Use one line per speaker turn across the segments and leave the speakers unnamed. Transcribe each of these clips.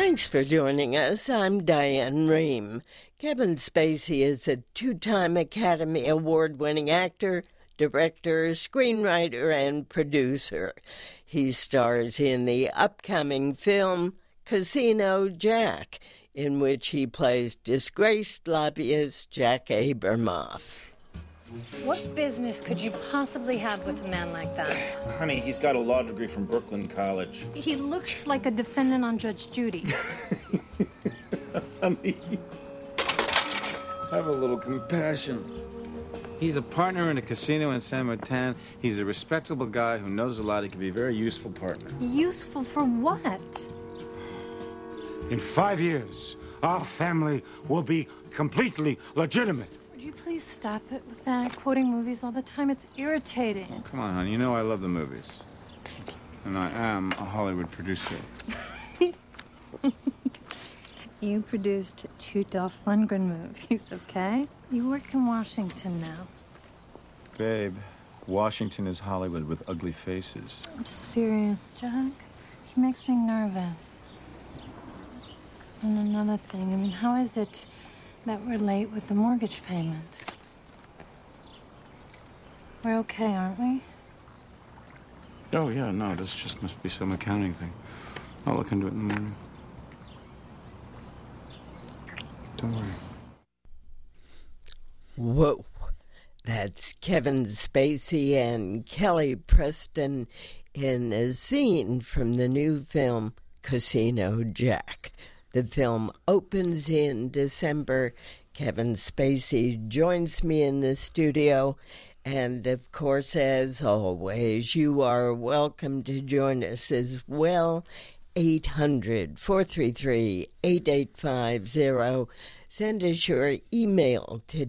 Thanks for joining us. I'm Diane Rehm. Kevin Spacey is a two-time Academy Award-winning actor, director, screenwriter, and producer. He stars in the upcoming film Casino Jack, in which he plays disgraced lobbyist Jack Abramoff.
What business could you possibly have with a man like that?
Honey, he's got a law degree from Brooklyn College.
He looks like a defendant on Judge Judy.
Honey, have a little compassion.
He's a partner in a casino in San Martin. He's a respectable guy who knows a lot. He can be a very useful partner.
Useful for what?
In 5 years, our family will be completely legitimate.
Would you please stop it with that? Quoting movies all the time, it's irritating.
Oh, come on, honey. You know I love the movies. And I am a Hollywood producer.
You produced 2 Dolph Lundgren movies, okay? You work in Washington now.
Babe, Washington is Hollywood with ugly faces.
I'm serious, Jack. He makes me nervous. And another thing, I mean, how is it that we're late with the mortgage payment? We're okay, aren't we?
Oh, yeah, no, this just must be some accounting thing. I'll look into it in the morning. Don't worry.
Whoa. That's Kevin Spacey and Kelly Preston in a scene from the new film Casino Jack. The film opens in December. Kevin Spacey joins me in the studio. And, of course, as always, you are welcome to join us as well. 800-433-8850. Send us your email to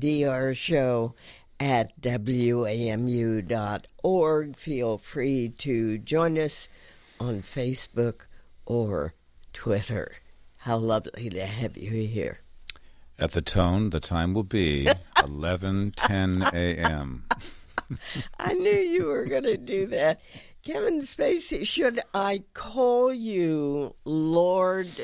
drshow@wamu.org. Feel free to join us on Facebook or Twitter. How lovely to have you here.
At the tone, the time will be 11:10 a.m.
I knew you were going to do that. Kevin Spacey, should I call you Lord?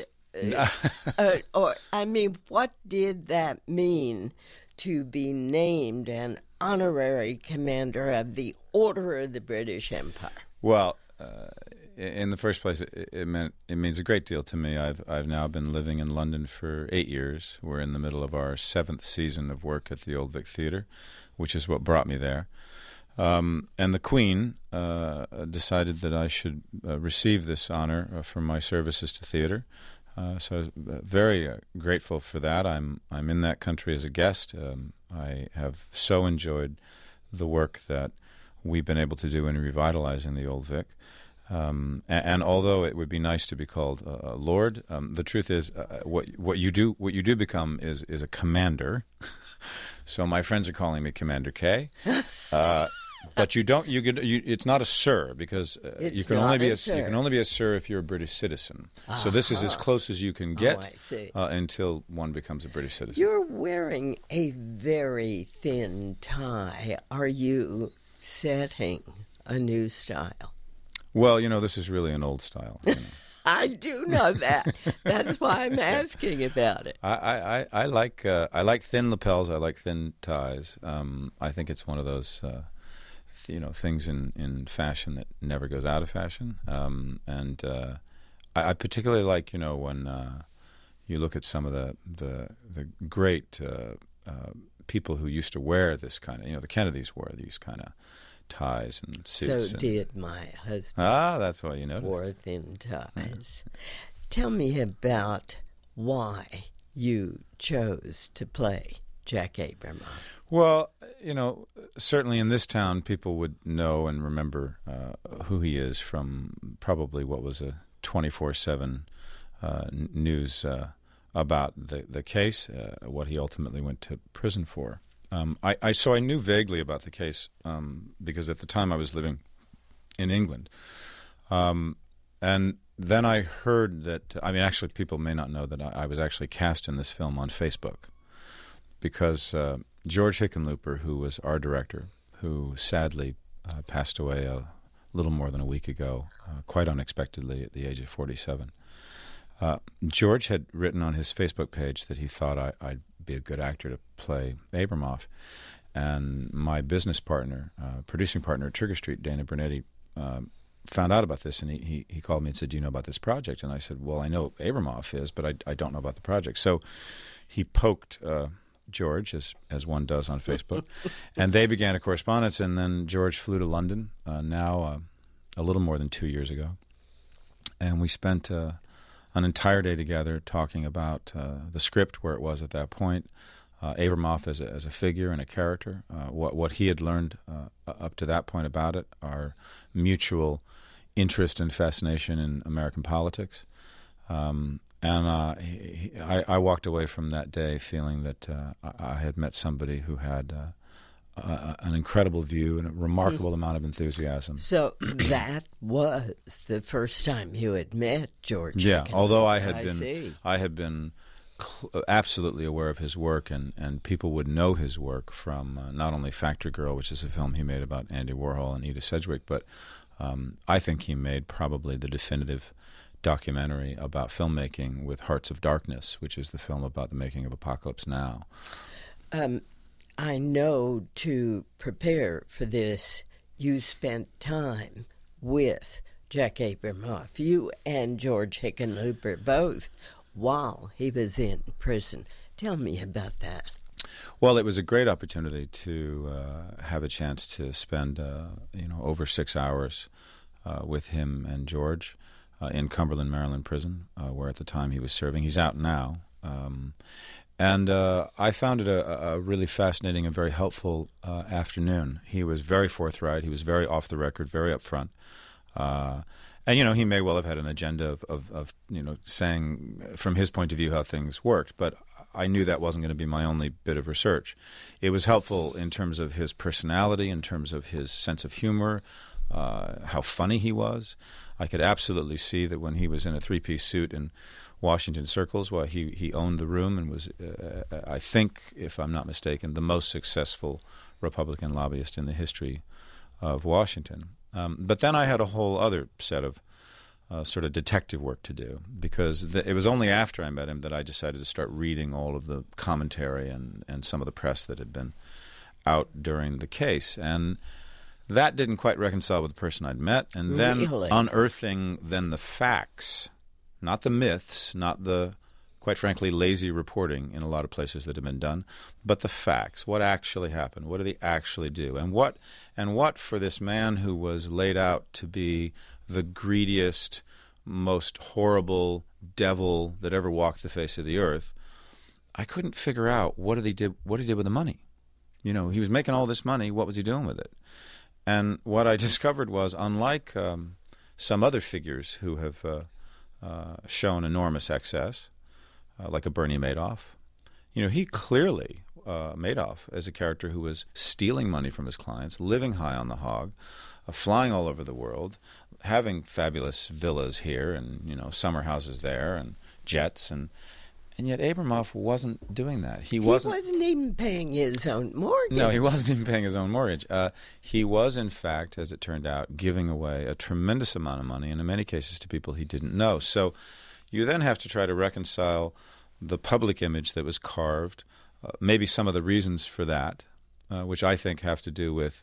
What did that mean to be named an honorary commander of the Order of the British Empire?
Well, in the first place, it means a great deal to me. I've now been living in London for 8 years. We're in the middle of our 7th season of work at the Old Vic Theatre, which is what brought me there. And the Queen decided that I should receive this honor for my services to theater. So I was very grateful for that. I'm in that country as a guest. I have so enjoyed the work that we've been able to do in revitalizing the Old Vic. And although it would be nice to be called Lord, the truth is what you do become is a commander. So my friends are calling me Commander K. But you don't. It's not a sir because you can only be a sir if you're a British citizen. So this is as close as you can get until one becomes a British citizen.
You're wearing a very thin tie. Are you setting a new style?
Well, this is really an old style.
I do know that. That's why I'm asking about it.
I like thin lapels. I like thin ties. I think it's one of those things in fashion that never goes out of fashion. And I particularly like when you look at some of the great people who used to wear this kind of the Kennedys wore these kind of ties and suits.
So did my husband.
That's why you noticed.
Wore thin ties. Tell me about why you chose to play Jack Abramoff.
Well, certainly in this town, people would know and remember who he is from probably what was a 24/7 news about the case, what he ultimately went to prison for. So I knew vaguely about the case because at the time I was living in England. And then I heard that, actually people may not know that I was actually cast in this film on Facebook because George Hickenlooper, who was our director, who sadly passed away a little more than a week ago, quite unexpectedly at the age of 47, George had written on his Facebook page that he thought I'd be a good actor to play Abramoff. And my business partner, producing partner at Trigger Street, Dana Bernetti, found out about this, and he called me and said, "Do you know about this project?" And I said, "Well, I know Abramoff is, but I don't know about the project." So he poked George, as one does on Facebook, and they began a correspondence, and then George flew to London now a little more than 2 years ago, and we spent an entire day together talking about the script, where it was at that point, Abramoff as a figure and a character, what he had learned up to that point about it, our mutual interest and fascination in American politics. And I walked away from that day feeling that I had met somebody who had an incredible view and a remarkable amount of enthusiasm.
So that was the first time you had met George.
Yeah,
Hickman.
although I
see.
had been absolutely aware of his work, and people would know his work from not only Factory Girl, which is a film he made about Andy Warhol and Edith Sedgwick, but I think he made probably the definitive documentary about filmmaking with Hearts of Darkness, which is the film about the making of Apocalypse Now.
I know to prepare for this, you spent time with Jack Abramoff, you and George Hickenlooper both, while he was in prison. Tell me about that.
Well, it was a great opportunity to have a chance to spend over 6 hours with him and George in Cumberland, Maryland prison, where at the time he was serving. He's out now. And I found it a really fascinating and very helpful afternoon. He was very forthright. He was very off the record, very upfront. And, he may well have had an agenda of saying from his point of view how things worked, but I knew that wasn't going to be my only bit of research. It was helpful in terms of his personality, in terms of his sense of humor, how funny he was. I could absolutely see that when he was in a three-piece suit in Washington circles, well, he owned the room and was, I think, if I'm not mistaken, the most successful Republican lobbyist in the history of Washington. But then I had a whole other set of sort of detective work to do, because it was only after I met him that I decided to start reading all of the commentary and some of the press that had been out during the case. And that didn't quite reconcile with the person I'd met. And then unearthing then the facts, not the myths, not the, quite frankly, lazy reporting in a lot of places that have been done, but the facts. What actually happened? What did he actually do? And what for this man who was laid out to be the greediest, most horrible devil that ever walked the face of the earth, I couldn't figure out what he did with the money. He was making all this money. What was he doing with it? And what I discovered was, unlike some other figures who have shown enormous excess, like a Bernie Madoff, he clearly, Madoff, as a character who was stealing money from his clients, living high on the hog, flying all over the world, having fabulous villas here and, summer houses there and jets, and yet Abramoff wasn't doing that. He wasn't
even paying his own mortgage.
No, he wasn't even paying his own mortgage. He was, in fact, as it turned out, giving away a tremendous amount of money, and in many cases to people he didn't know. So you then have to try to reconcile the public image that was carved, maybe some of the reasons for that, which I think have to do with,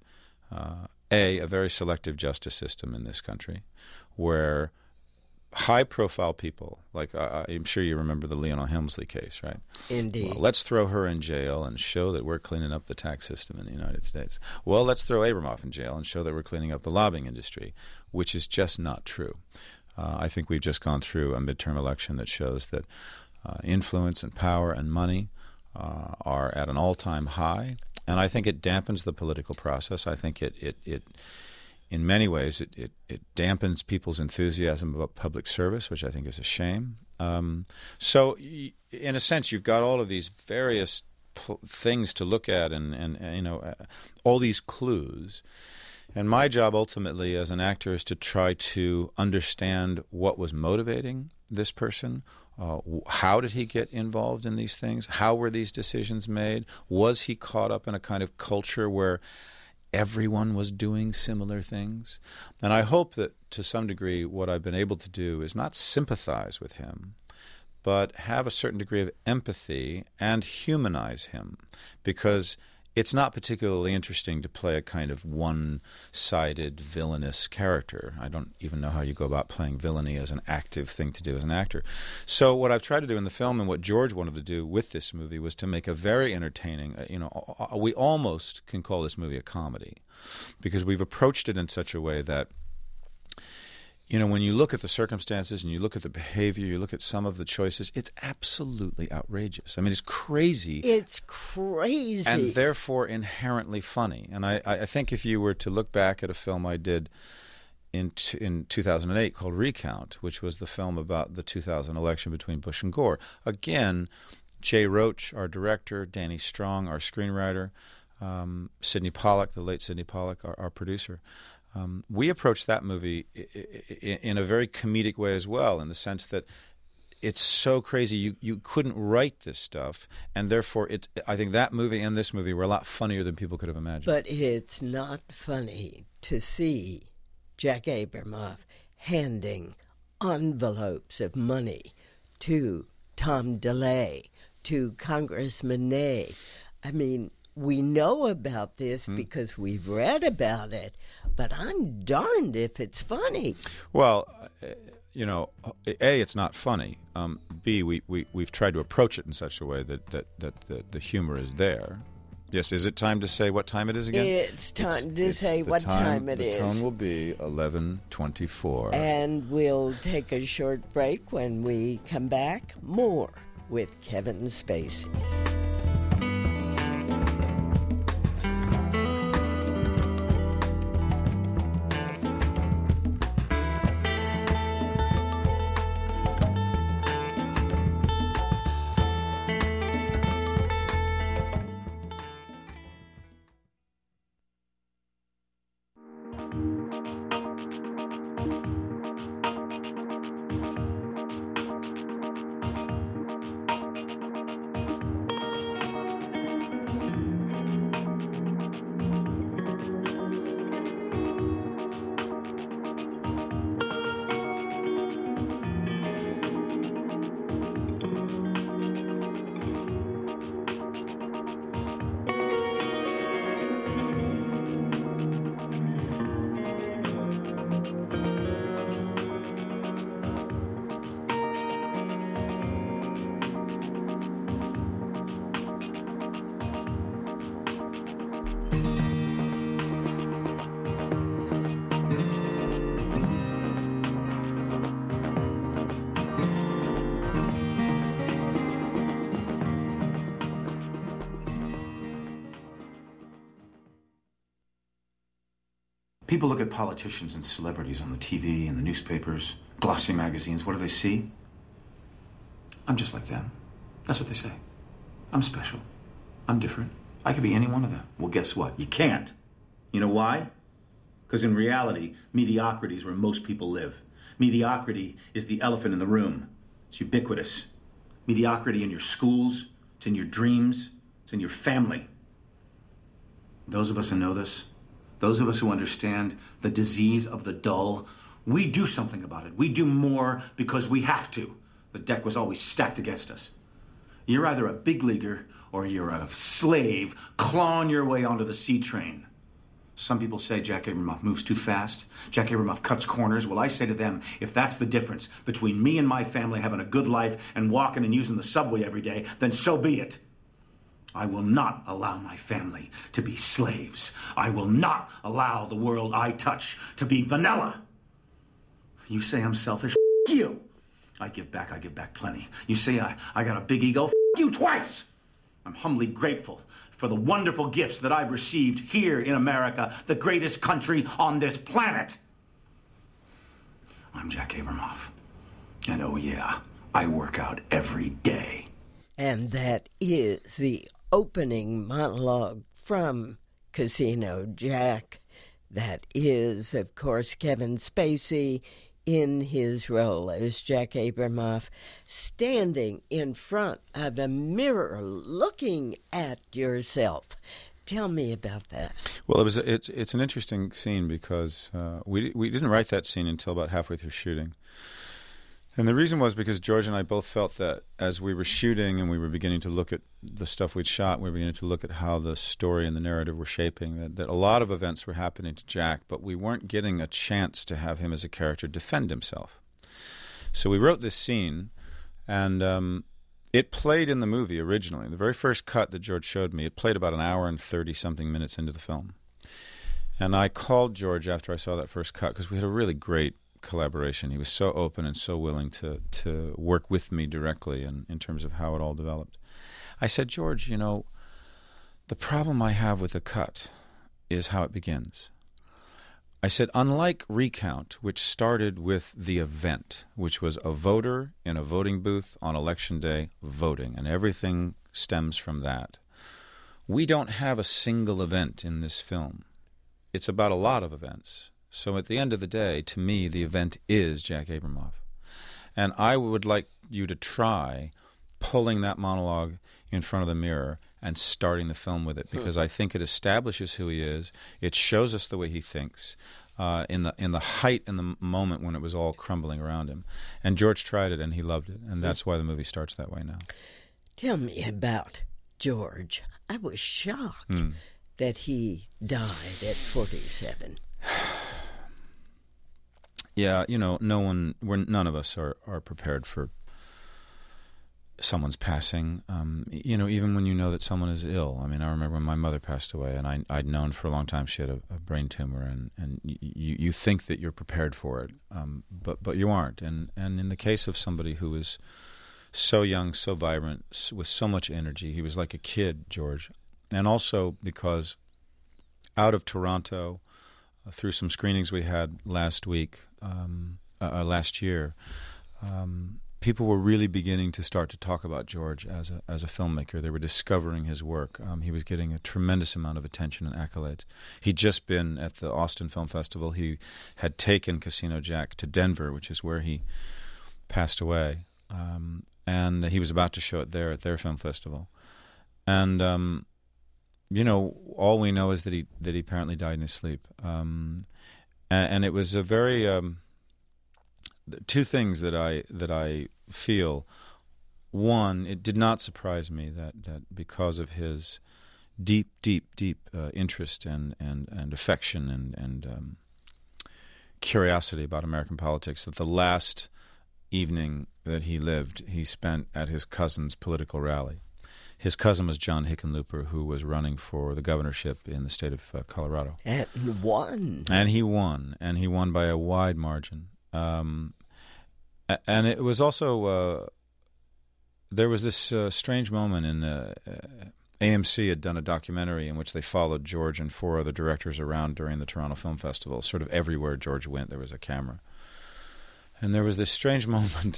a very selective justice system in this country, where high-profile people, like I'm sure you remember the Lionel Helmsley case, right?
Indeed.
Well, let's throw her in jail and show that we're cleaning up the tax system in the United States. Well, let's throw Abramoff in jail and show that we're cleaning up the lobbying industry, which is just not true. I think we've just gone through a midterm election that shows that influence and power and money are at an all-time high, and I think it dampens the political process. I think it in many ways, it dampens people's enthusiasm about public service, which I think is a shame. So, in a sense, you've got all of these various things to look at, and all these clues. And my job, ultimately, as an actor, is to try to understand what was motivating this person. How did he get involved in these things? How were these decisions made? Was he caught up in a kind of culture where everyone was doing similar things? And I hope that to some degree what I've been able to do is not sympathize with him, but have a certain degree of empathy and humanize him, because it's not particularly interesting to play a kind of one-sided villainous character. I don't even know how you go about playing villainy as an active thing to do as an actor. So what I've tried to do in the film, and what George wanted to do with this movie, was to make a very entertaining, we almost can call this movie a comedy, because we've approached it in such a way that, when you look at the circumstances and you look at the behavior, you look at some of the choices, it's absolutely outrageous. I mean, it's crazy.
It's crazy.
And therefore inherently funny. And I think if you were to look back at a film I did in 2008 called Recount, which was the film about the 2000 election between Bush and Gore, again, Jay Roach, our director, Danny Strong, our screenwriter, Sidney Pollack, the late Sidney Pollack, our producer, we approached that movie in a very comedic way as well, in the sense that it's so crazy you couldn't write this stuff, and therefore I think that movie and this movie were a lot funnier than people could have imagined.
But it's not funny to see Jack Abramoff handing envelopes of money to Tom DeLay, to Congressman Ney. I mean, we know about this because we've read about it, but I'm darned if it's funny.
Well, A, it's not funny. B, we've tried to approach it in such a way that the humor is there. Yes, is it time to say what time it is again?
It's time to say what time it is.
The tone will be 11:24.
And we'll take a short break. When we come back, more with Kevin Spacey.
People look at politicians and celebrities on the TV and the newspapers, glossy magazines. What do they see? I'm just like them. That's what they say. I'm special. I'm different. I could be any one of them. Well, guess what? You can't. You know why? Because in reality, mediocrity is where most people live. Mediocrity is the elephant in the room. It's ubiquitous. Mediocrity in your schools, it's in your dreams, it's in your family. Those of us who know this, those of us who understand the disease of the dull, we do something about it. We do more because we have to. The deck was always stacked against us. You're either a big leaguer or you're a slave clawing your way onto the C train. Some people say Jack Abramoff moves too fast. Jack Abramoff cuts corners. Well, I say to them, if that's the difference between me and my family having a good life and walking and using the subway every day, then so be it. I will not allow my family to be slaves. I will not allow the world I touch to be vanilla. You say I'm selfish? F*** you. I give back plenty. You say I got a big ego? F*** you twice. I'm humbly grateful for the wonderful gifts that I've received here in America, the greatest country on this planet. I'm Jack Abramoff. And oh yeah, I work out every day.
And that is the opening monologue from Casino Jack. That is, of course, Kevin Spacey in his role as Jack Abramoff, standing in front of a mirror looking at yourself. Tell me about that.
Well, it's an interesting scene because we didn't write that scene until about halfway through shooting. And the reason was because George and I both felt that as we were shooting and we were beginning to look at the stuff we'd shot, we were beginning to look at how the story and the narrative were shaping, that a lot of events were happening to Jack, but we weren't getting a chance to have him as a character defend himself. So we wrote this scene, and it played in the movie originally. The very first cut that George showed me, it played about an hour and 30-something minutes into the film. And I called George after I saw that first cut because we had a really great collaboration. He was so open and so willing to work with me directly in terms of how it all developed. I said, George, you know, the problem I have with the cut is how it begins. I said, unlike Recount, which started with the event, which was a voter in a voting booth on Election Day voting, and everything stems from that, we don't have a single event in this film. It's about a lot of events. So at the end of the day, to me, the event is Jack Abramoff. And I would like you to try pulling that monologue in front of the mirror and starting the film with it, because I think it establishes who he is. It shows us the way he thinks in the height and the moment when it was all crumbling around him. And George tried it, and he loved it. And that's why the movie starts that way now.
Tell me about George. I was shocked that he died at 47.
Yeah, you know, none of us are prepared for someone's passing. You know, even when you know that someone is ill. I mean, I remember when my mother passed away, and I'd known for a long time she had a brain tumor, and you think that you're prepared for it, but you aren't. And in the case of somebody who is so young, so vibrant, with so much energy, he was like a kid, George. And also because out of Toronto, through some screenings we had last year, people were really beginning to start to talk about George as a filmmaker. They were discovering his work. He was getting a tremendous amount of attention and accolades. He'd just been at the Austin Film Festival. He had taken Casino Jack to Denver, which is where he passed away, and he was about to show it there at their film festival. And you know, all we know is that he apparently died in his sleep. And it was a very two things that I feel. One, it did not surprise me that because of his deep interest and affection and curiosity about American politics, that the last evening that he lived, he spent at his cousin's political rally. His cousin was John Hickenlooper, who was running for the governorship in the state of Colorado.
And won.
And he won. And he won by a wide margin. And it was also, there was this strange moment in AMC had done a documentary in which they followed George and 4 other directors around during the Toronto Film Festival. Sort of everywhere George went, there was a camera. And there was this strange moment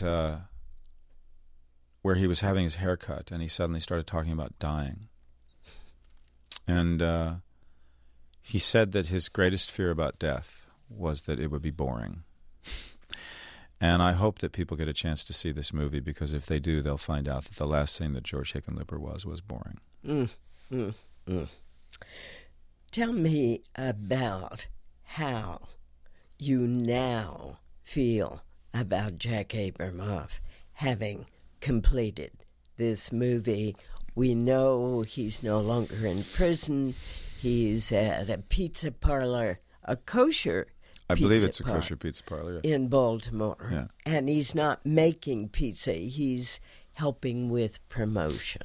where he was having his hair cut, and he suddenly started talking about dying. And he said that his greatest fear about death was that it would be boring. And I hope that people get a chance to see this movie, because if they do, they'll find out that the last thing that George Hickenlooper was boring.
Tell me about how you now feel about Jack Abramoff having completed this movie. We know he's no longer in prison. He's at a pizza parlor, a kosher
I
pizza
believe it's a
parlor
kosher pizza parlor, yes.
in Baltimore.
Yeah.
And he's not making pizza. He's helping with promotion.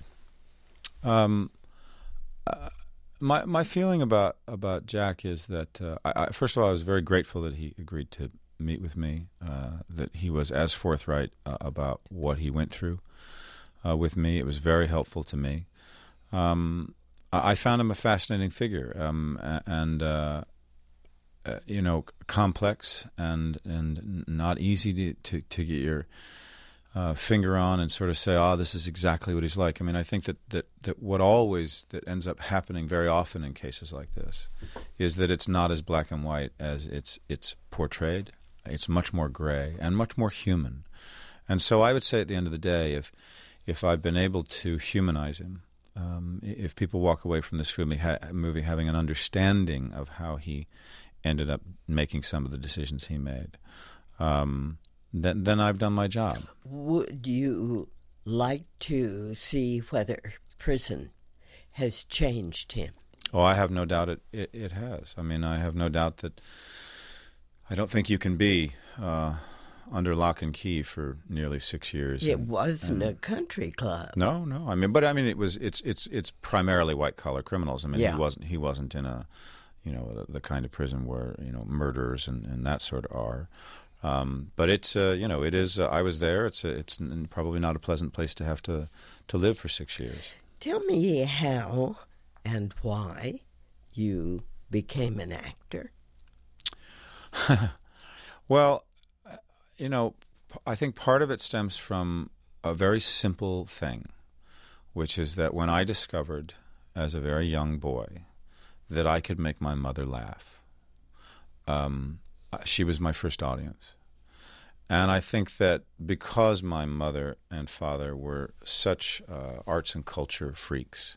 My feeling about Jack is that, first of all, I was very grateful that he agreed to meet with me, that he was as forthright about what he went through with me. It was very helpful to me. I found him a fascinating figure, and you know, complex and not easy to get your finger on and sort of say, this is exactly what he's like. I mean, I think that what that ends up happening very often in cases like this is that it's not as black and white as it's portrayed. It's much more gray and much more human. And so I would say at the end of the day, if I've been able to humanize him, if people walk away from this movie having an understanding of how he ended up making some of the decisions he made, then I've done my job.
Would you like to see whether prison has changed him?
Oh, I have no doubt it has. I mean, I have no doubt that I don't think you can be under lock and key for nearly 6 years.
It wasn't a country club.
No. It's primarily white collar criminals. I mean, he wasn't in a, the kind of prison where murderers and that sort are. But it's it is. I was there. It's probably not a pleasant place to have to live for 6 years.
Tell me how and why you became an actor.
Well, I think part of it stems from a very simple thing, which is that when I discovered as a very young boy that I could make my mother laugh, she was my first audience. And I think that because my mother and father were such arts and culture freaks,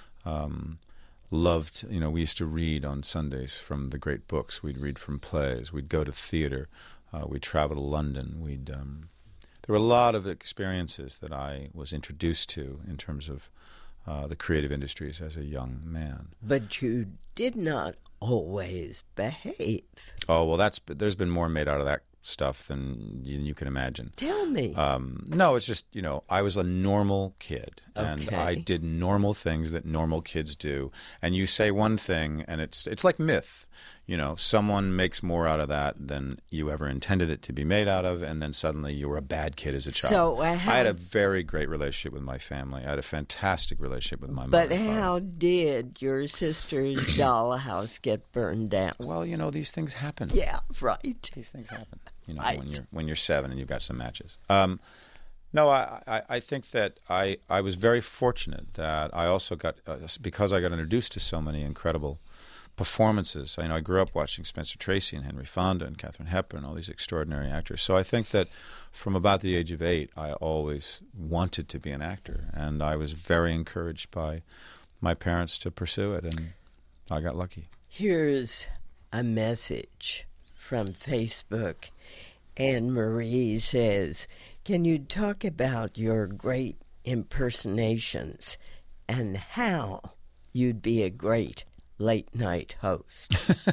loved, we used to read on Sundays from the great books. We'd read from plays. We'd go to theater. We'd travel to London. There were a lot of experiences that I was introduced to in terms of the creative industries as a young man.
But you did not always behave.
Oh, well, there's been more made out of that stuff than you can imagine.
Tell me.
No, it's just, I was a normal kid, and
Okay.
I did normal things that normal kids do. And you say one thing, and it's like myth. Someone makes more out of that than you ever intended it to be made out of, and then suddenly you were a bad kid as a child.
So
I had a very great relationship with my family. I had a fantastic relationship with my mother.
But how did your sister's dollhouse get burned down?
Well, these things happen.
Yeah, right.
These things happen.
Right.
when you're 7 and you've got some matches. No, I think that I was very fortunate that I also got because I got introduced to so many incredible performances. I grew up watching Spencer Tracy and Henry Fonda and Katharine Hepburn, all these extraordinary actors. So I think that from about the age of 8, I always wanted to be an actor, and I was very encouraged by my parents to pursue it, and I got lucky.
Here's a message from Facebook. Anne Marie says, can you talk about your great impersonations and how you'd be a great late-night host?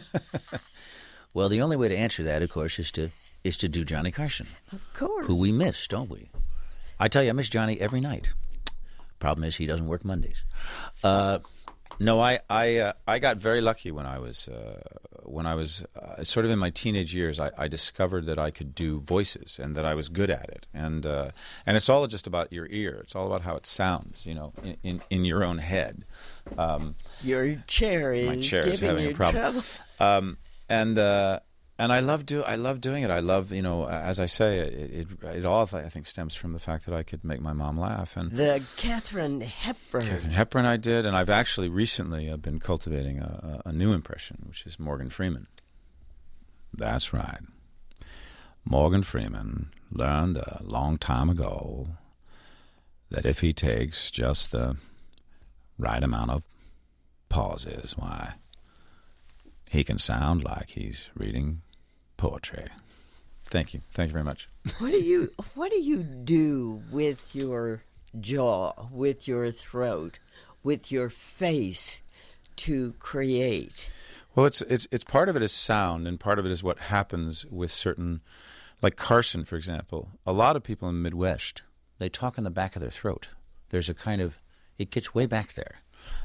Well, the only way to answer that, of course, is to do Johnny Carson.
Of course.
Who we miss, don't we? I tell you, I miss Johnny every night. Problem is, he doesn't work Mondays.
No, I got very lucky when I was sort of in my teenage years. I discovered that I could do voices and that I was good at it, and it's all just about your ear. It's all about how it sounds, in your own head.
Your chair is
My chair is
giving
having
you
a problem.
trouble.
And I love doing it. I love, as I say, it all, I think, stems from the fact that I could make my mom laugh. And
The Katharine Hepburn.
Katharine Hepburn I did, and I've actually recently been cultivating a new impression, which is Morgan Freeman. That's right. Morgan Freeman learned a long time ago that if he takes just the right amount of pauses, why, he can sound like he's reading poetry. Thank you. Thank you very much.
What do you do with your jaw, with your throat, with your face to create?
Well, it's part of it is sound, and part of it is what happens with certain, like Carson, for example. A lot of people in the Midwest, they talk in the back of their throat. There's a kind of, it gets way back there.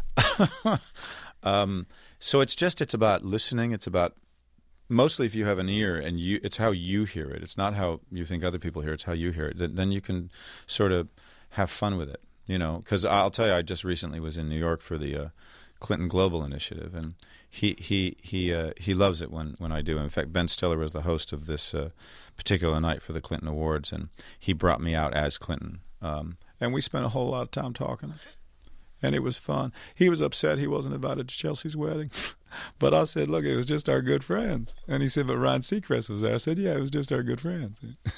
So it's about listening. It's about, mostly if you have an ear and it's how you hear it. It's not how you think other people hear it. It's how you hear it. Then you can sort of have fun with it, because I'll tell you, I just recently was in New York for the Clinton Global Initiative, and he loves it when I do. In fact, Ben Stiller was the host of this particular night for the Clinton Awards, and he brought me out as Clinton, and we spent a whole lot of time talking. And it was fun. He was upset he wasn't invited to Chelsea's wedding. But I said, look, it was just our good friends. And he said, but Ryan Seacrest was there. I said, yeah, it was just our good friends.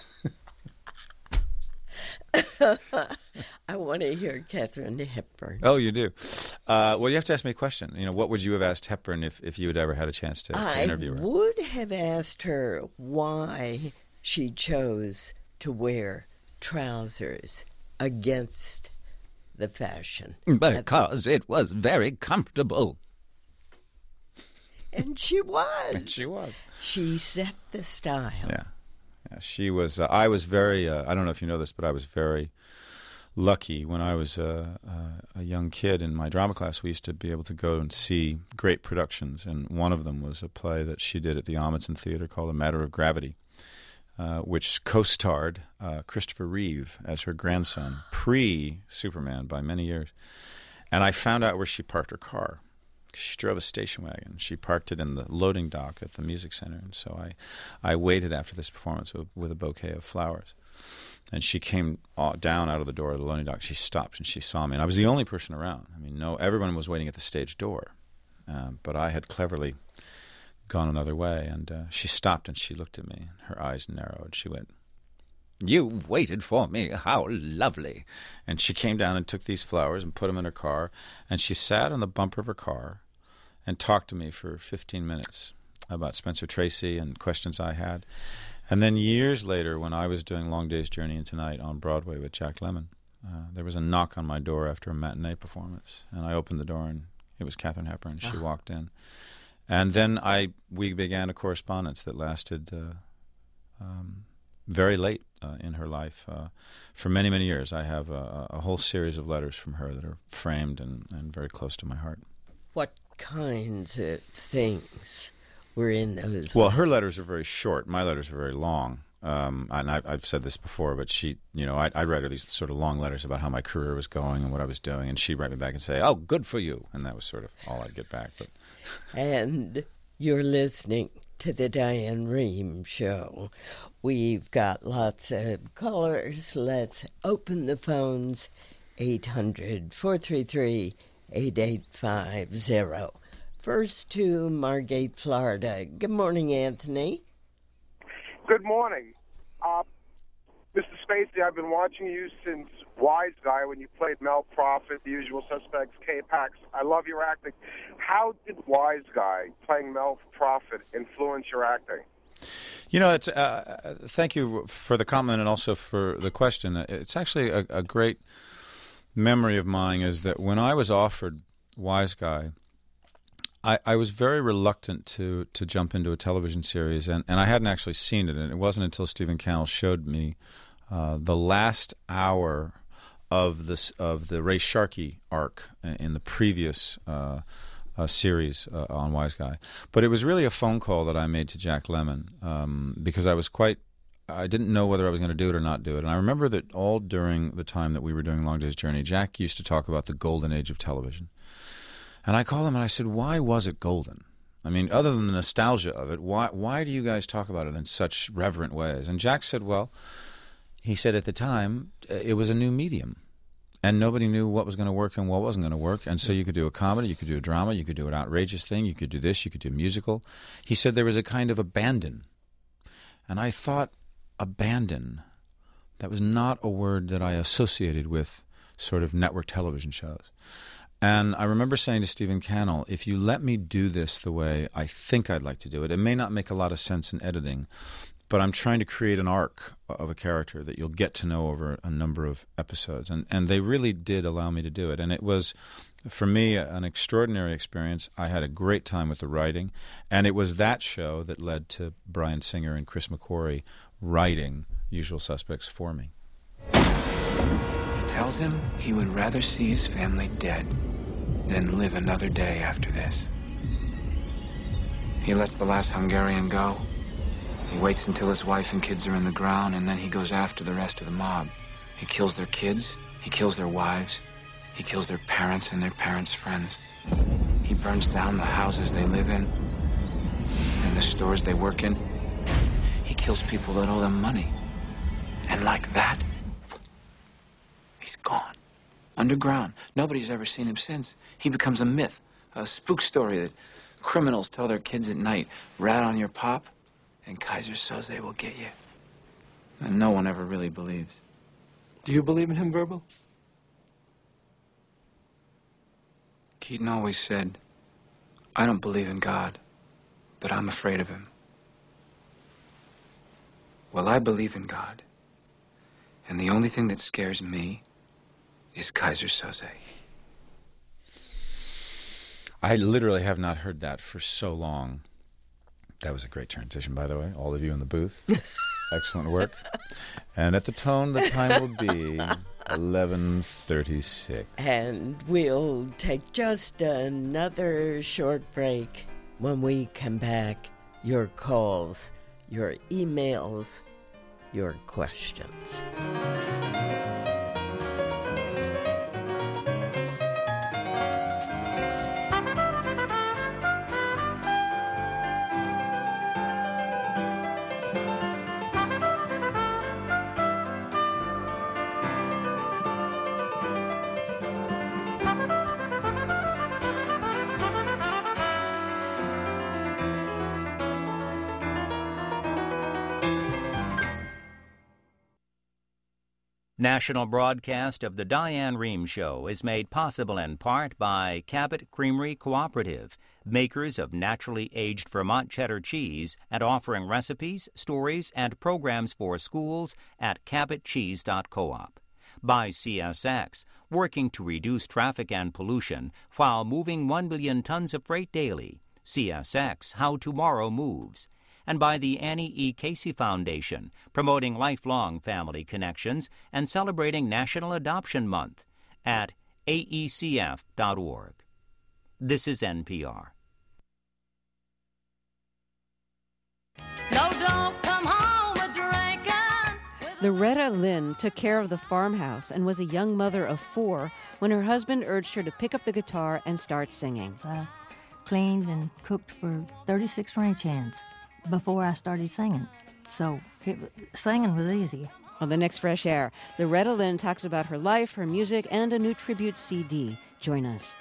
I want to hear Katharine Hepburn.
Oh, you do? Well, you have to ask me a question. What would you have asked Hepburn if you had ever had a chance to interview her?
I would have asked her why she chose to wear trousers against the fashion.
Because it was very comfortable.
And she was.
And she was.
She set the style.
Yeah. She was. I was very. I don't know if you know this, but I was very lucky when I was a young kid in my drama class. We used to be able to go and see great productions, and one of them was a play that she did at the Ahmanson Theater called A Matter of Gravity, which co-starred Christopher Reeve as her grandson, pre-Superman by many years. And I found out where she parked her car. She drove a station wagon. She parked it in the loading dock at the music center. And so I waited after this performance with a bouquet of flowers. And she came down out of the door of the loading dock. She stopped and she saw me. And I was the only person around. I mean, everyone was waiting at the stage door. But I had cleverly gone another way. And she stopped and she looked at me. Her eyes narrowed. She went, "You've waited for me. How lovely." And she came down and took these flowers and put them in her car. And she sat on the bumper of her car and talked to me for 15 minutes about Spencer Tracy and questions I had. And then years later, when I was doing Long Day's Journey into Night on Broadway with Jack Lemmon, there was a knock on my door after a matinee performance. And I opened the door, and it was Katharine Hepburn. She walked in. And then we began a correspondence that lasted very late in her life. For many, many years, I have a whole series of letters from her that are framed and very close to my heart.
What kinds of things were in those?
Well, her letters are very short. My letters are very long. And I've said this before, but she, I'd write her these sort of long letters about how my career was going and what I was doing, and she'd write me back and say, "Oh, good for you," and that was sort of all I'd get back. But
And you're listening to the Diane Rehm Show. We've got lots of callers. Let's open the phones. 800-433-8850. First to Margate, Florida. Good morning, Anthony.
Good morning. Mr. Spacey, I've been watching you since Wise Guy when you played Mel Prophet, The Usual Suspects, K-Pax. I love your acting. How did Wise Guy playing Mel Prophet influence your acting?
It's thank you for the comment and also for the question. It's actually a great memory of mine is that when I was offered Wise Guy, I was very reluctant to jump into a television series, and I hadn't actually seen it, and it wasn't until Stephen Cannell showed me the last hour of the Ray Sharkey arc in the previous series on Wise Guy. But it was really a phone call that I made to Jack Lemmon because I didn't know whether I was going to do it or not do it. And I remember that all during the time that we were doing Long Day's Journey, Jack used to talk about the golden age of television. And I called him and I said, "Why was it golden? I mean, other than the nostalgia of it, why do you guys talk about it in such reverent ways?" And Jack said, well, he said at the time, it was a new medium. And nobody knew what was going to work and what wasn't going to work. And so you could do a comedy, you could do a drama, you could do an outrageous thing, you could do this, you could do a musical. He said there was a kind of abandon. And I thought, abandon, that was not a word that I associated with sort of network television shows. And I remember saying to Stephen Cannell, if you let me do this the way I think I'd like to do it, it may not make a lot of sense in editing, but I'm trying to create an arc of a character that you'll get to know over a number of episodes. And they really did allow me to do it. And it was, for me, an extraordinary experience. I had a great time with the writing. And it was that show that led to Bryan Singer and Chris McQuarrie writing Usual Suspects for me.
He tells him he would rather see his family dead than live another day after this. He lets the last Hungarian go. He waits until his wife and kids are in the ground, and then he goes after the rest of the mob. He kills their kids, he kills their wives, he kills their parents and their parents' friends. He burns down the houses they live in and the stores they work in. He kills people that owe them money. And like that, he's gone. Underground. Nobody's ever seen him since. He becomes a myth, a spook story that criminals tell their kids at night. Rat on your pop, and Kaiser Soze will get you. And no one ever really believes.
Do you believe in him, Verbal?
Keaton always said, I don't believe in God, but I'm afraid of him. Well, I believe in God. And the only thing that scares me is Kaiser Soze.
I literally have not heard that for so long. That was a great transition, by the way. All of you in the booth. Excellent work. And at the tone, the time will be 11:36.
And we'll take just another short break. When we come back, your calls, your emails, your questions.
National broadcast of the Diane Rehm Show is made possible in part by Cabot Creamery Cooperative, makers of naturally aged Vermont cheddar cheese and offering recipes, stories, and programs for schools at cabotcheese.coop. By CSX, working to reduce traffic and pollution while moving 1 million tons of freight daily. CSX, How Tomorrow Moves. And by the Annie E. Casey Foundation, promoting lifelong family connections and celebrating National Adoption Month at aecf.org. This is NPR.
No, don't come home a drinking.
Loretta Lynn took care of the farmhouse and was a young mother of 4 when her husband urged her to pick up the guitar and start singing.
I cleaned and cooked for 36 ranch hands before I started singing. So singing was easy.
On the next Fresh Air, Loretta Lynn talks about her life, her music, and a new tribute CD. Join us.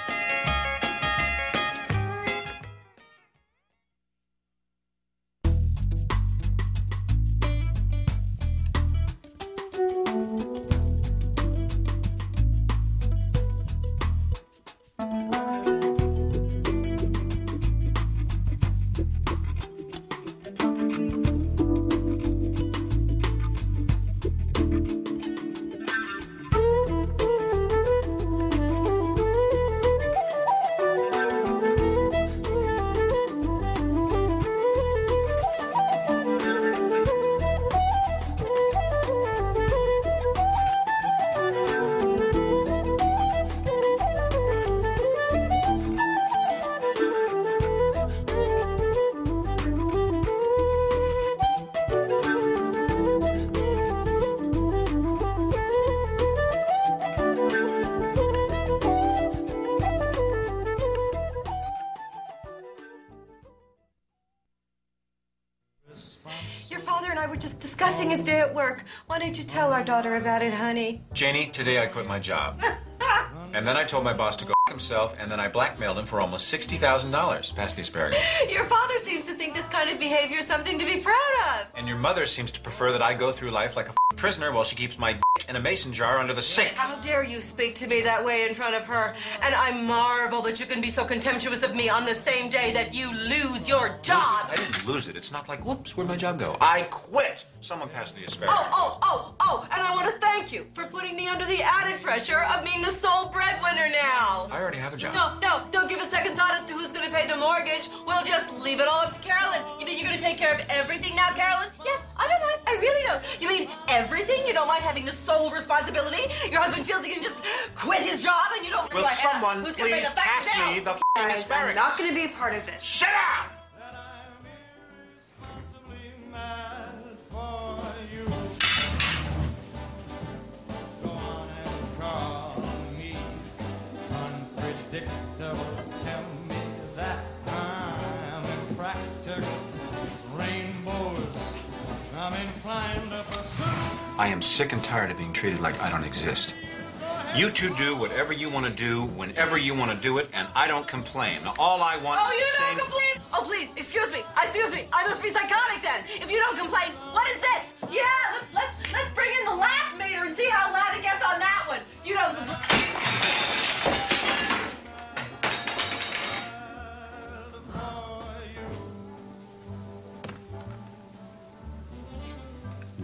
His day at work. Why didn't you tell our daughter about it, honey?
Janie, today I quit my job. And then I told my boss to go himself, and then I blackmailed him for almost $60,000. Pass the asparagus.
Your father seems to think this kind of behavior is something to be proud of.
And your mother seems to prefer that I go through life like a prisoner while she keeps my in a mason jar under the sink.
How dare you speak to me that way in front of her? And I marvel that you can be so contemptuous of me on the same day that you lose your job.
I didn't lose it. It's not like, whoops, where'd my job go? I quit. Someone pass the asparagus.
Oh, and I want to thank you for putting me under the added pressure of being the sole breadwinner now.
I already have a job.
No, don't give a second thought as to who's going to pay the mortgage. We'll just leave it all up to Carolyn. You mean you're going to take care of everything now, Carolyn? Yes, I don't mind. I really don't. You mean everything? You don't mind having the sole responsibility? Your husband feels he can just quit his job and you don't...
Will someone please pass me the
Guys,
asparagus?
I'm not going to be a part of this.
Shut up! I am sick and tired of being treated like I don't exist. You two do whatever you want to do, whenever you want to do it, and I don't complain. Now, all I want
Oh,
is
you
the
don't
same...
complain? Oh, please, excuse me. I must be psychotic then. If you don't complain, what is this? Yeah, let's bring in the laugh meter and see how loud it gets on that one. You don't complain.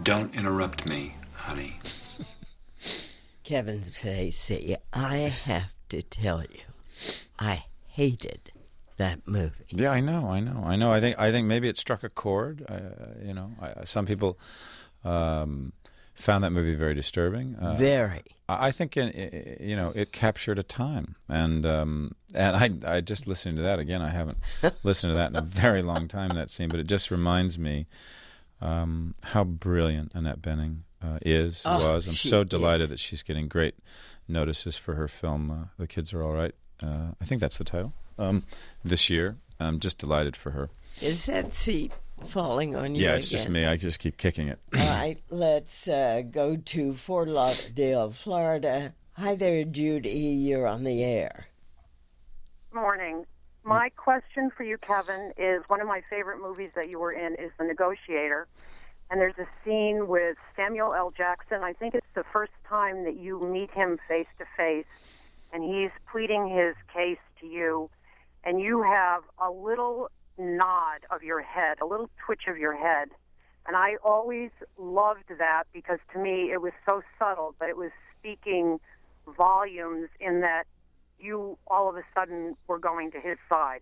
Don't interrupt me, honey.
Kevin Spacey, I have to tell you, I hated that movie.
Yeah, I know. I think maybe it struck a chord. Some people found that movie very disturbing.
Very.
I think it captured a time, and I just listening to that again. I haven't listened to that in a very long time, that scene, but it just reminds me how brilliant Annette Bening was. I'm so delighted that she's getting great notices for her film. The Kids Are All Right. I think that's the title. This year, I'm just delighted for her.
Is that seat falling on you?
Yeah, it's
again?
just me. I just keep kicking it.
All right, let's go to Fort Lauderdale, Florida. Hi there, Judy. You're on the air.
Morning. My question for you, Kevin, is one of my favorite movies that you were in is The Negotiator. And there's a scene with Samuel L. Jackson. I think it's the first time that you meet him face to face, and he's pleading his case to you, and you have a little nod of your head, a little twitch of your head. And I always loved that because to me it was so subtle, but it was speaking volumes in that you all of a sudden were going to his side.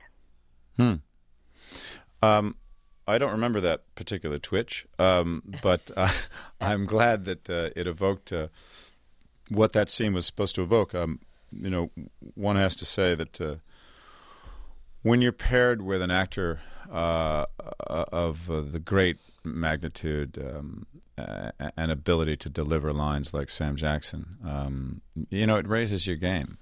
I don't remember that particular twitch, but I'm glad that it evoked what that scene was supposed to evoke. One has to say that when you're paired with an actor of the great magnitude and ability to deliver lines like Sam Jackson, it raises your game.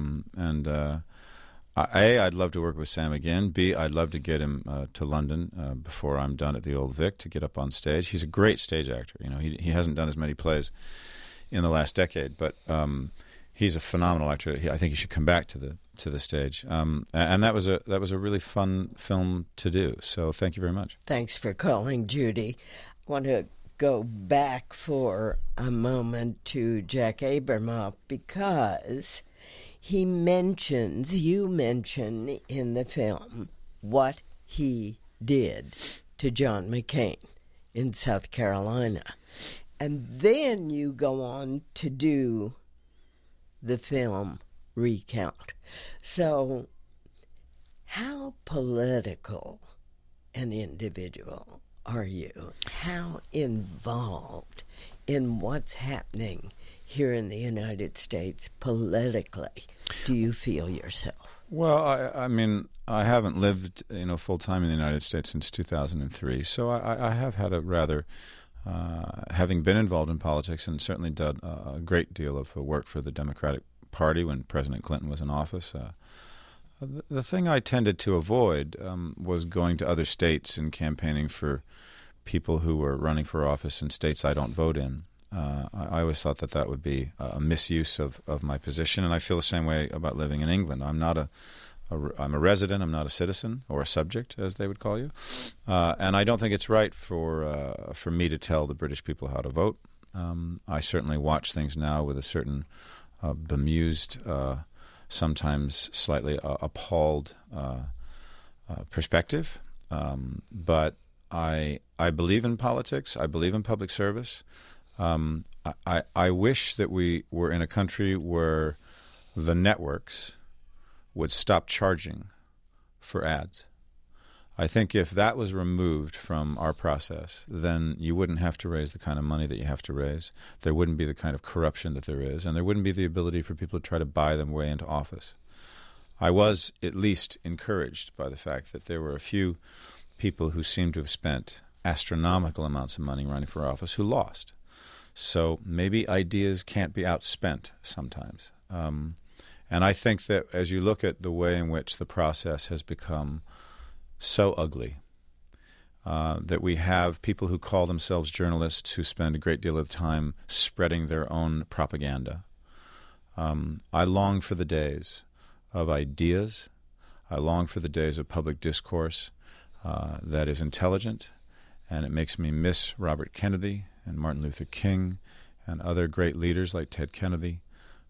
A, I'd love to work with Sam again. B, I'd love to get him to London before I'm done at the Old Vic to get up on stage. He's a great stage actor. He hasn't done as many plays in the last decade, but he's a phenomenal actor. I think he should come back to the stage. And that was a really fun film to do. So thank you very much.
Thanks for calling, Judy. I want to go back for a moment to Jack Abramoff because you mention in the film what he did to John McCain in South Carolina. And then you go on to do the film Recount. So how political an individual are you? How involved in what's happening here in the United States politically do you feel yourself?
Well, I mean, I haven't lived, full time in the United States since 2003, so I have had a rather, having been involved in politics and certainly done a great deal of work for the Democratic Party when President Clinton was in office. The thing I tended to avoid was going to other states and campaigning for people who were running for office in states I don't vote in. I always thought that would be a misuse of my position, and I feel the same way about living in England. I'm not I'm a resident. I'm not a citizen or a subject, as they would call you, and I don't think it's right for me to tell the British people how to vote. I certainly watch things now with a certain bemused, sometimes slightly appalled perspective, but I believe in politics. I believe in public service. I wish that we were in a country where the networks would stop charging for ads. I think if that was removed from our process, then you wouldn't have to raise the kind of money that you have to raise. There wouldn't be the kind of corruption that there is, and there wouldn't be the ability for people to try to buy their way into office. I was at least encouraged by the fact that there were a few people who seemed to have spent astronomical amounts of money running for office who lost. So maybe ideas can't be outspent sometimes. And I think that as you look at the way in which the process has become so ugly, that we have people who call themselves journalists who spend a great deal of time spreading their own propaganda. I long for the days of ideas. I long for the days of public discourse that is intelligent, and it makes me miss Robert Kennedy and Martin Luther King and other great leaders like Ted Kennedy,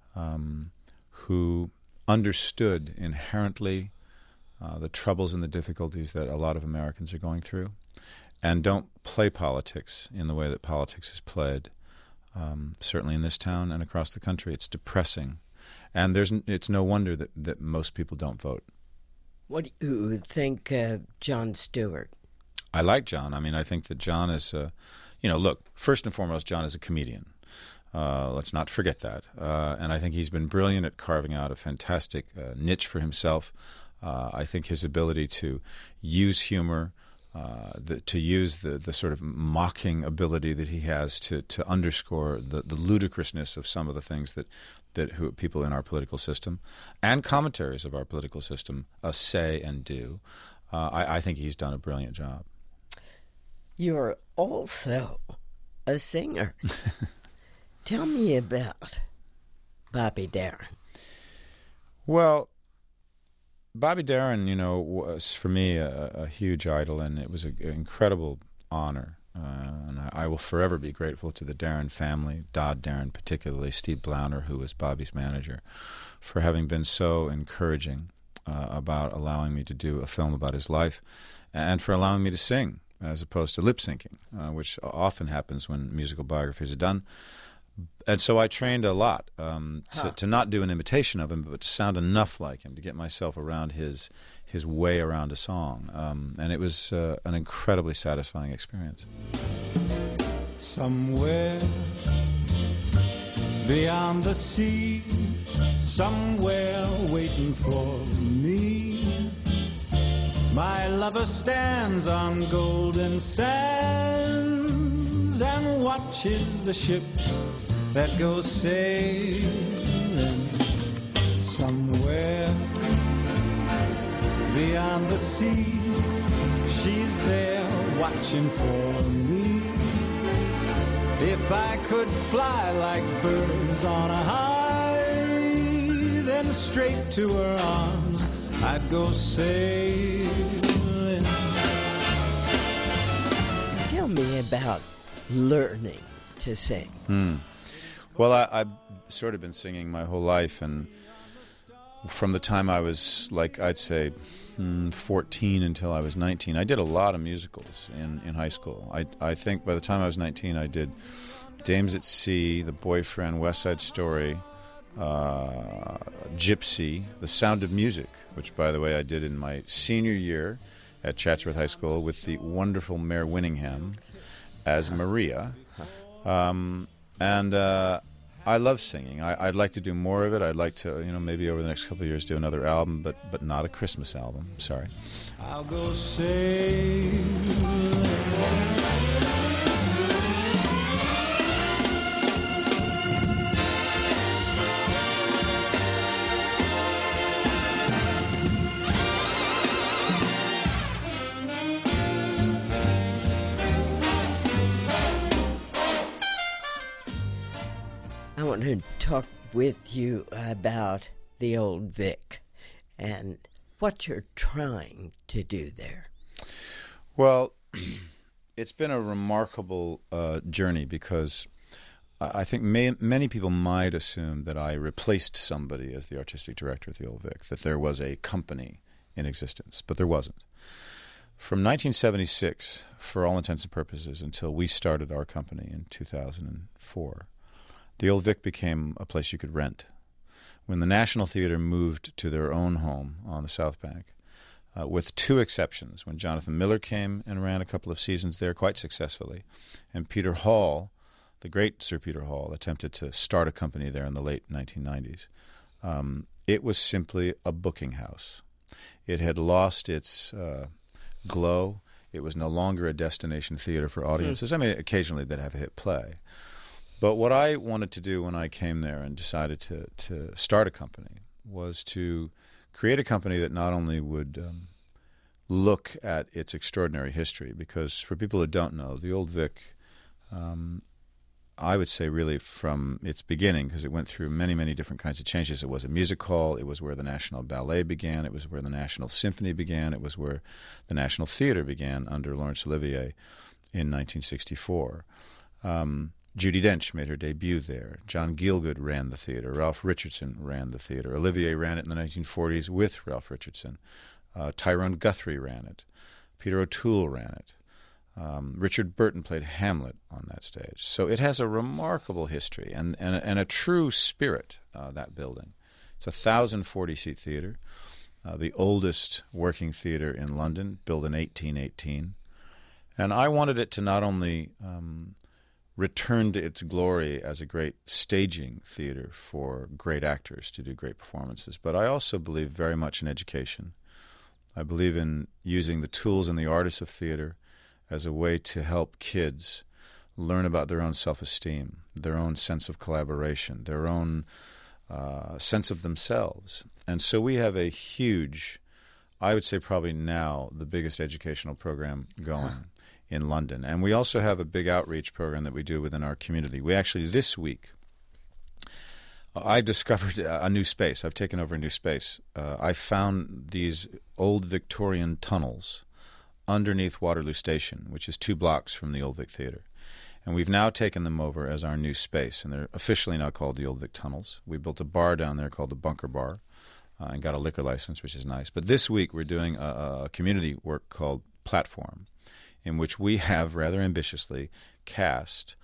who understood inherently the troubles and the difficulties that a lot of Americans are going through, and don't play politics in the way that politics is played, certainly in this town and across the country. It's depressing. And it's no wonder that most people don't vote.
What do you think of Jon Stewart?
I like Jon. I mean, I think that Jon is, look, first and foremost, Jon is a comedian. Let's not forget that. And I think he's been brilliant at carving out a fantastic niche for himself. I think his ability to use humor, to use the sort of mocking ability that he has to underscore the ludicrousness of some of the things that people in our political system and commentaries of our political system say and do. I think he's done a brilliant job.
You're also a singer. Tell me about Bobby Darin.
Well, Bobby Darin, was for me a huge idol, and it was an incredible honor. And I will forever be grateful to the Darin family, Dodd Darin particularly, Steve Blauner, who was Bobby's manager, for having been so encouraging about allowing me to do a film about his life, and for allowing me to sing as opposed to lip-syncing, which often happens when musical biographies are done. And so I trained a lot to not do an imitation of him, but to sound enough like him, to get myself around his way around a song. And it was an incredibly satisfying experience.
Somewhere beyond the sea, somewhere waiting for me, my lover stands on golden sands and watches the ships that go sailing. Somewhere beyond the sea, she's there watching for me. If I could fly like birds on a high, then straight to her arms I'd go sailing.
Tell me about learning to sing.
Well, I've sort of been singing my whole life, and from the time I was, I'd say, 14 until I was 19, I did a lot of musicals in high school. I think by the time I was 19, I did Dames at Sea, The Boyfriend, West Side Story, Gypsy, The Sound of Music, which, by the way, I did in my senior year at Chatsworth High School with the wonderful Mare Winningham as Maria. And I love singing. I'd like to do more of it. I'd like to, maybe over the next couple of years do another album, but not a Christmas album. Sorry.
I'll go sailing.
I want to talk with you about the Old Vic and what you're trying to do there.
Well, it's been a remarkable journey because I think many people might assume that I replaced somebody as the artistic director at the Old Vic, that there was a company in existence, but there wasn't. From 1976, for all intents and purposes, until we started our company in 2004, the Old Vic became a place you could rent. When the National Theatre moved to their own home on the South Bank, with two exceptions, when Jonathan Miller came and ran a couple of seasons there quite successfully, and Peter Hall, the great Sir Peter Hall, attempted to start a company there in the late 1990s, it was simply a booking house. It had lost its glow. It was no longer a destination theater for audiences. I mean, occasionally they'd have a hit play. But what I wanted to do when I came there and decided to start a company was to create a company that not only would look at its extraordinary history, because for people who don't know, the Old Vic, I would say really from its beginning, because it went through many, many different kinds of changes. It was a music hall. It was where the National Ballet began. It was where the National Symphony began. It was where the National Theatre began under Laurence Olivier in 1964. Judi Dench made her debut there. John Gielgud ran the theater. Ralph Richardson ran the theater. Olivier ran it in the 1940s with Ralph Richardson. Tyrone Guthrie ran it. Peter O'Toole ran it. Richard Burton played Hamlet on that stage. So it has a remarkable history and a true spirit, that building. It's a 1,040-seat theater, the oldest working theater in London, built in 1818. And I wanted it to not only return to its glory as a great staging theater for great actors to do great performances, but I also believe very much in education. I believe in using the tools and the artists of theater as a way to help kids learn about their own self-esteem, their own sense of collaboration, their own sense of themselves. And so we have a huge, I would say probably now the biggest educational program going in London. And we also have a big outreach program that we do within our community. We actually, this week, I discovered a new space. I've taken over a new space. I found these old Victorian tunnels underneath Waterloo Station, which is 2 blocks from the Old Vic Theatre. And we've now taken them over as our new space, and they're officially now called the Old Vic Tunnels. We built a bar down there called the Bunker Bar and got a liquor license, which is nice. But this week we're doing a community work called Platform, in which we have, rather ambitiously, cast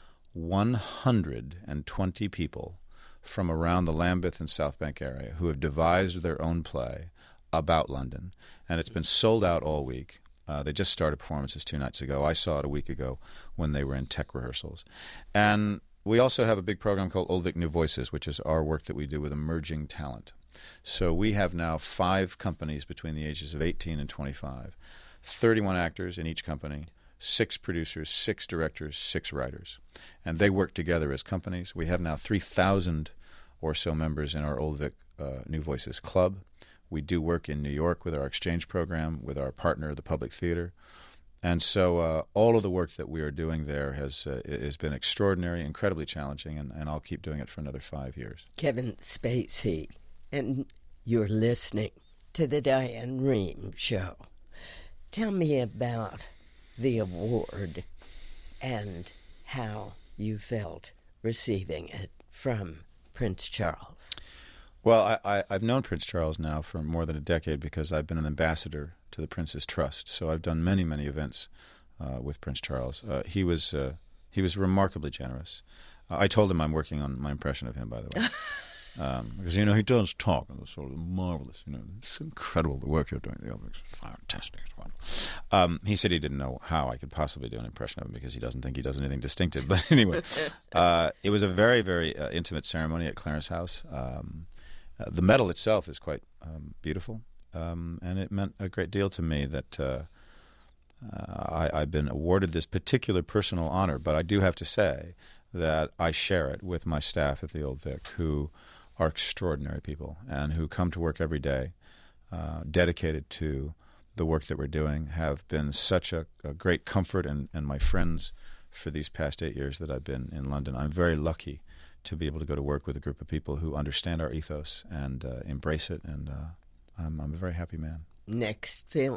120 people from around the Lambeth and South Bank area who have devised their own play about London, and it's been sold out all week. They just started performances 2 nights ago. I saw it a week ago when they were in tech rehearsals. And we also have a big program called Old Vic New Voices, which is our work that we do with emerging talent. So we have now 5 companies between the ages of 18 and 25, 31 actors in each company, 6 producers, 6 directors, 6 writers. And they work together as companies. We have now 3,000 or so members in our Old Vic New Voices Club. We do work in New York with our exchange program, with our partner, the Public Theater. And so all of the work that we are doing there has been extraordinary, incredibly challenging, and I'll keep doing it for another 5 years.
Kevin Spacey, and you're listening to the Diane Rehm Show. Tell me about the award and how you felt receiving it from Prince Charles.
Well, I've known Prince Charles now for more than a decade because I've been an ambassador to the Prince's Trust. So I've done many, many events with Prince Charles. He was remarkably generous. I told him I'm working on my impression of him, by the way. Because, he does talk, and it's sort of marvelous. It's incredible the work you're doing. It's fantastic. It's wonderful. He said he didn't know how I could possibly do an impression of him because he doesn't think he does anything distinctive. But anyway, it was a very, very intimate ceremony at Clarence House. The medal itself is quite beautiful, and it meant a great deal to me that I've been awarded this particular personal honor. But I do have to say that I share it with my staff at the Old Vic, who are extraordinary people and who come to work every day dedicated to the work that we're doing, have been such a great comfort and my friends for these past 8 years that I've been in London. I'm very lucky to be able to go to work with a group of people who understand our ethos and embrace it, and I'm a very happy man.
Next film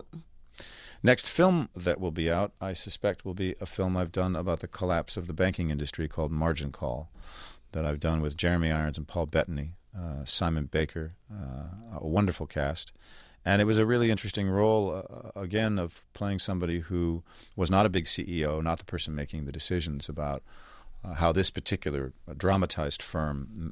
that will be out, I suspect, will be a film I've done about the collapse of the banking industry called Margin Call, that I've done with Jeremy Irons and Paul Bettany, Simon Baker, a wonderful cast. And it was a really interesting role, again, of playing somebody who was not a big CEO, not the person making the decisions about how this particular dramatized firm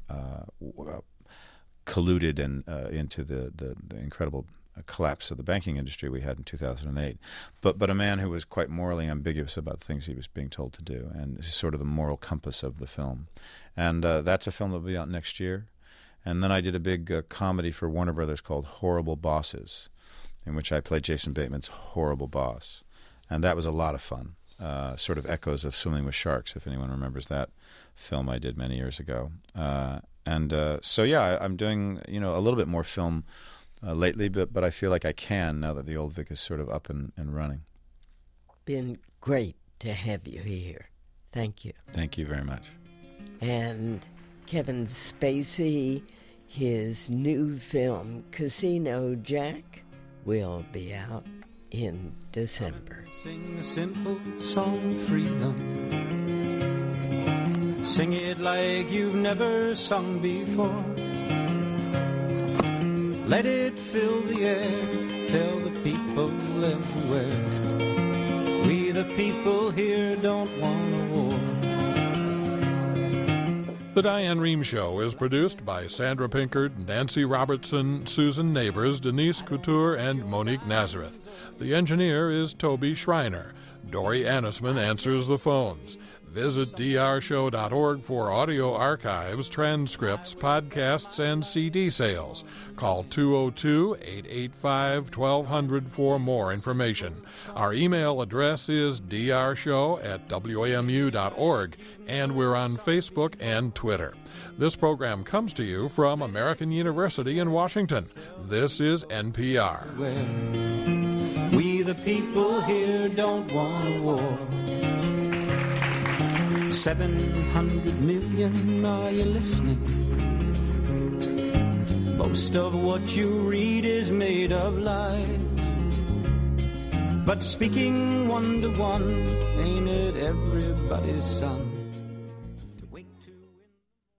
colluded into the incredible collapse of the banking industry we had in 2008. But a man who was quite morally ambiguous about the things he was being told to do, and sort of the moral compass of the film. And that's a film that will be out next year. And then I did a big comedy for Warner Brothers called Horrible Bosses, in which I played Jason Bateman's horrible boss. And that was a lot of fun. Sort of echoes of Swimming with Sharks, if anyone remembers that film I did many years ago. So yeah, I'm doing a little bit more film lately, but I feel like I can now that the Old Vic is sort of up and running. Been great to have you here. Thank you. Thank you very much. And Kevin Spacey, his new film, Casino Jack, will be out in December.
Sing a simple song of freedom. Sing it like you've never sung before. Let it fill the air. Tell the people everywhere we the people here don't want a war.
The Diane Rehm Show is produced by Sandra Pinkard, Nancy Robertson, Susan Neighbors, Denise Couture, and Monique Nazareth. The engineer is Toby Schreiner. Dory Annisman answers the phones. Visit drshow.org for audio archives, transcripts, podcasts, and CD sales. Call 202-885-1200 for more information. Our email address is drshow@wamu.org, and we're on Facebook and Twitter. This program comes to you from American University in Washington. This is NPR.
We the people here don't want a war. 700 million, are you listening? Most of what you read is made of lies. But speaking one to one, ain't it everybody's son?